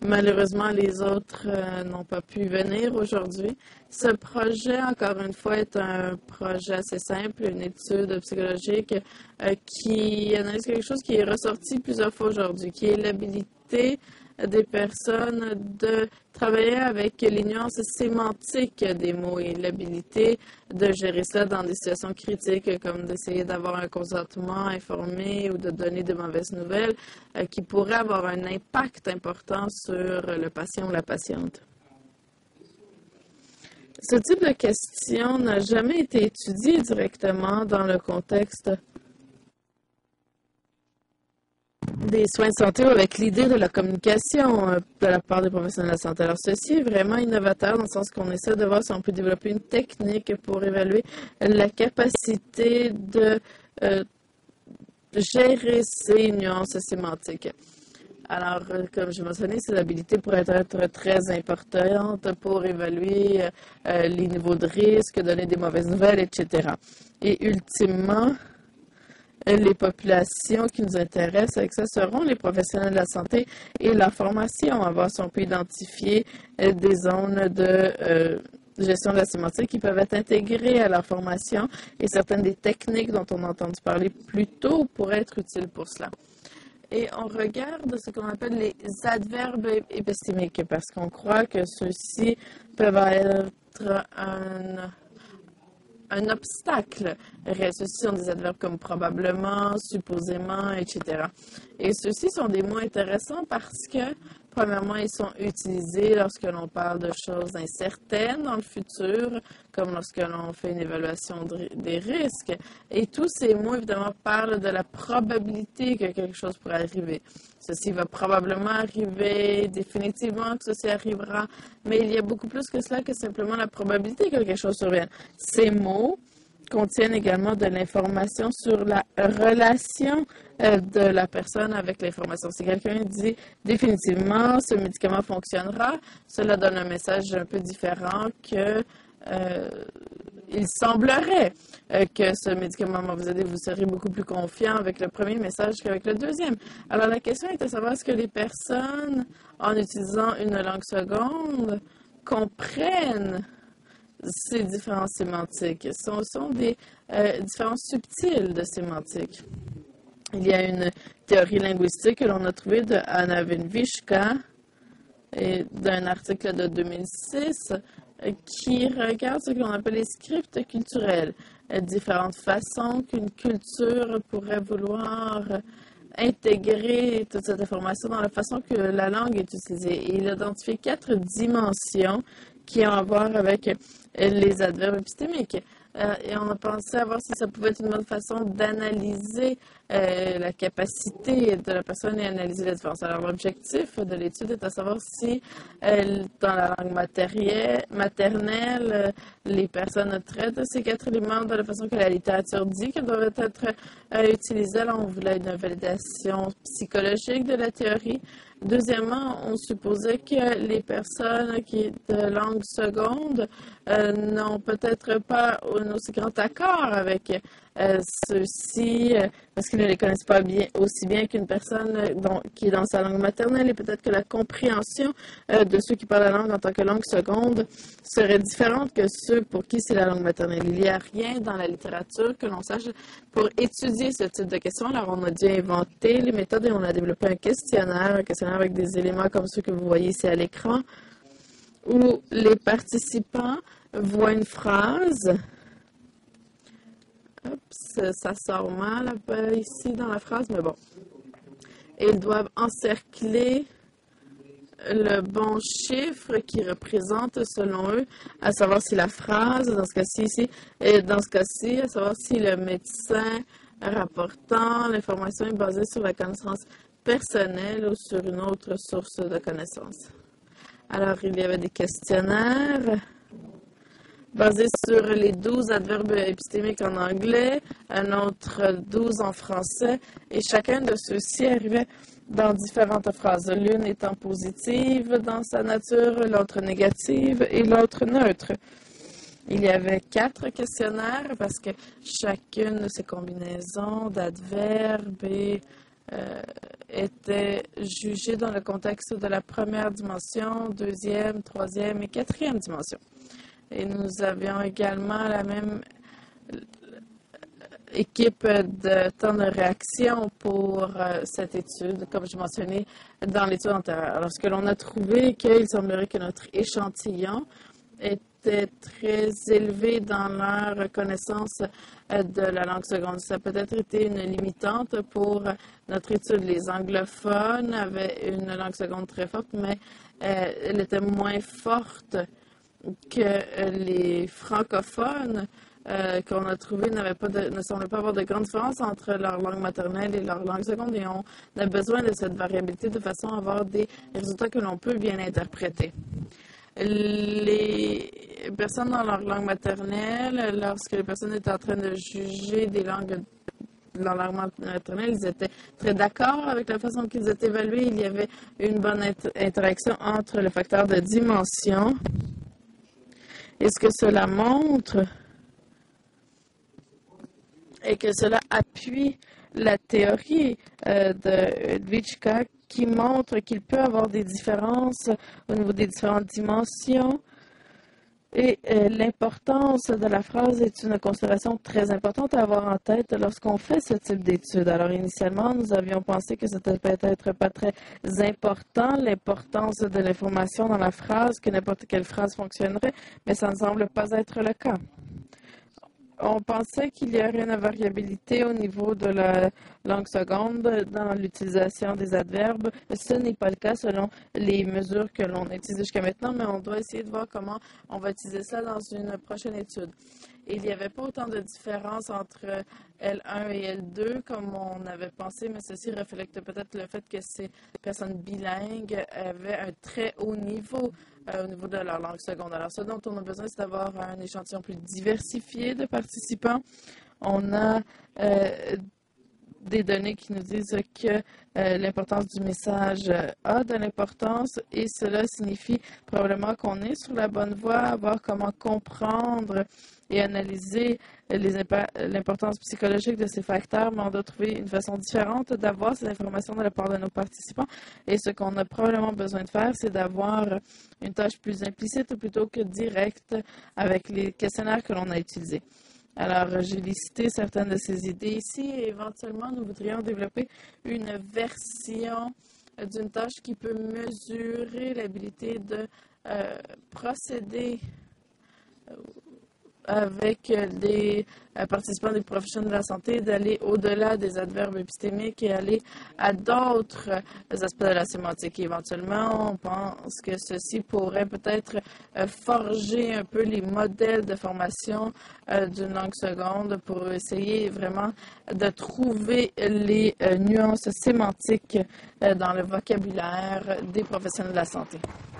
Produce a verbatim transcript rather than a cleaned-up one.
Malheureusement, les autres euh, n'ont pas pu venir aujourd'hui. Ce projet, encore une fois, est un projet assez simple, une étude psychologique euh, qui analyse quelque chose qui est ressorti plusieurs fois aujourd'hui, qui est l'habilité des personnes de travailler avec les nuances sémantiques des mots et l'habilité de gérer ça dans des situations critiques, comme d'essayer d'avoir un consentement informé ou de donner de mauvaises nouvelles euh, qui pourraient avoir un impact important sur le patient ou la patiente. Ce type de question n'a jamais été étudié directement dans le contexte des soins de santé ou avec l'idée de la communication euh, de la part des professionnels de la santé. Alors, ceci est vraiment innovateur dans le sens qu'on essaie de voir si on peut développer une technique pour évaluer la capacité de euh, gérer ces nuances sémantiques. Alors, euh, comme je mentionnais, cette habilité pourrait être très importante pour évaluer euh, les niveaux de risque, donner des mauvaises nouvelles, et cetera. Et ultimement, les populations qui nous intéressent avec ça seront les professionnels de la santé et la formation, à voir si on peut identifier euh, des zones de euh, gestion de la sémantique qui peuvent être intégrées à leur formation et certaines des techniques dont on a entendu parler plus tôt pourraient être utiles pour cela. Et on regarde ce qu'on appelle les adverbes épistimiques parce qu'on croit que ceux-ci peuvent être un... un obstacle. Ceux-ci sont des adverbes comme probablement, supposément, et cetera. Et ceux-ci sont des mots intéressants parce que, premièrement, ils sont utilisés lorsque l'on parle de choses incertaines dans le futur, comme lorsque l'on fait une évaluation de, des risques. Et tous ces mots, évidemment, parlent de la probabilité que quelque chose pourrait arriver. Ceci va probablement arriver, définitivement que ceci arrivera, mais il y a beaucoup plus que cela que simplement la probabilité que quelque chose survienne. Ces mots contiennent également de l'information sur la relation euh, de la personne avec l'information. Si quelqu'un dit définitivement ce médicament fonctionnera, cela donne un message un peu différent que euh, il semblerait euh, que ce médicament va vous aider, vous serez beaucoup plus confiant avec le premier message qu'avec le deuxième. Alors la question est de savoir est-ce que les personnes, en utilisant une langue seconde, comprennent ces différences sémantiques. Ce sont, sont des euh, différences subtiles de sémantique. Il y a une théorie linguistique que l'on a trouvée de Anna Vinvishka et d'un article de deux mille six qui regarde ce qu'on appelle les scripts culturels, euh, différentes façons qu'une culture pourrait vouloir intégrer toute cette information dans la façon que la langue est utilisée. Et il a identifié quatre dimensions qui ont à voir avec les adverbes épistémiques. Euh, et on a pensé à voir si ça pouvait être une bonne façon d'analyser euh, la capacité de la personne et analyser la différence. Alors, l'objectif de l'étude est à savoir si, euh, dans la langue maternelle, euh, les personnes traitent ces quatre éléments de la façon que la littérature dit qu'ils doivent être euh, utilisés. Alors, on voulait une validation psychologique de la théorie. Deuxièmement, on supposait que les personnes qui de langue seconde euh, n'ont peut-être pas un aussi grand accord avec euh, ceux-ci euh, parce qu'ils ne les connaissent pas bien, aussi bien qu'une personne euh, dont, qui est dans sa langue maternelle et peut-être que la compréhension euh, de ceux qui parlent la langue en tant que langue seconde serait différente que ceux pour qui c'est la langue maternelle. Il n'y a rien dans la littérature que l'on sache pour étudier ce type de questions. Alors, on a dû inventer les méthodes et on a développé un questionnaire, un questionnaire avec des éléments comme ceux que vous voyez ici à l'écran, où les participants voient une phrase. Oups, ça sort mal ici dans la phrase, mais bon. Et ils doivent encercler le bon chiffre qui représente, selon eux, à savoir si la phrase, dans ce cas-ci ici, et dans ce cas-ci, à savoir si le médecin rapportant l'information est basée sur la connaissance personnelle ou sur une autre source de connaissances. Alors, il y avait des questionnaires basés sur les douze adverbes épistémiques en anglais, un autre douze en français, et chacun de ceux-ci arrivait dans différentes phrases, l'une étant positive dans sa nature, l'autre négative et l'autre neutre. Il y avait quatre questionnaires parce que chacune de ces combinaisons d'adverbes et euh, étaient jugés dans le contexte de la première dimension, deuxième, troisième et quatrième dimension. Et nous avions également la même équipe de temps de réaction pour euh, cette étude, comme je mentionnais dans l'étude antérieure. Lorsque l'on a trouvé qu'il semblerait que notre échantillon était très élevé dans leur connaissance euh, de la langue seconde. Ça a peut-être été une limitante pour notre étude. Les anglophones avaient une langue seconde très forte, mais euh, elle était moins forte que euh, les francophones. Euh, qu'on a trouvé n'avait pas de, ne semblait pas avoir de grande différence entre leur langue maternelle et leur langue seconde, et on a besoin de cette variabilité de façon à avoir des résultats que l'on peut bien interpréter. Les personnes dans leur langue maternelle, lorsque les personnes étaient en train de juger des langues dans leur langue maternelle, ils étaient très d'accord avec la façon qu'ils étaient évalués. Il y avait une bonne int- interaction entre le facteur de dimension. Et ce que cela montre, et que cela appuie la théorie euh, de Dwitchka qui montre qu'il peut y avoir des différences au niveau des différentes dimensions. Et euh, l'importance de la phrase est une considération très importante à avoir en tête lorsqu'on fait ce type d'études. Alors, initialement, nous avions pensé que c'était peut-être pas très important, l'importance de l'information dans la phrase, que n'importe quelle phrase fonctionnerait, mais ça ne semble pas être le cas. On pensait qu'il y aurait une variabilité au niveau de la langue seconde dans l'utilisation des adverbes. Ce n'est pas le cas selon les mesures que l'on a utilisées jusqu'à maintenant, mais on doit essayer de voir comment on va utiliser ça dans une prochaine étude. Et il n'y avait pas autant de différence entre L un et L deux comme on avait pensé, mais ceci reflète peut-être le fait que ces personnes bilingues avaient un très haut niveau euh, au niveau de leur langue seconde. Alors, ce dont on a besoin, c'est d'avoir un échantillon plus diversifié de participants. On a euh, des données qui nous disent que euh, l'importance du message euh, a de l'importance, et cela signifie probablement qu'on est sur la bonne voie, à voir comment comprendre et analyser l'importance psychologique de ces facteurs, mais on doit trouver une façon différente d'avoir ces informations de la part de nos participants. Et ce qu'on a probablement besoin de faire, c'est d'avoir une tâche plus implicite plutôt que directe avec les questionnaires que l'on a utilisés. Alors, j'ai listé certaines de ces idées ici, et éventuellement, nous voudrions développer une version d'une tâche qui peut mesurer l'habilité de euh, procéder euh, avec des euh, participants des professionnels de la santé, d'aller au-delà des adverbes épistémiques et aller à d'autres euh, aspects de la sémantique. Et éventuellement, on pense que ceci pourrait peut-être euh, forger un peu les modèles de formation euh, d'une langue seconde pour essayer vraiment de trouver les euh, nuances sémantiques euh, dans le vocabulaire des professionnels de la santé.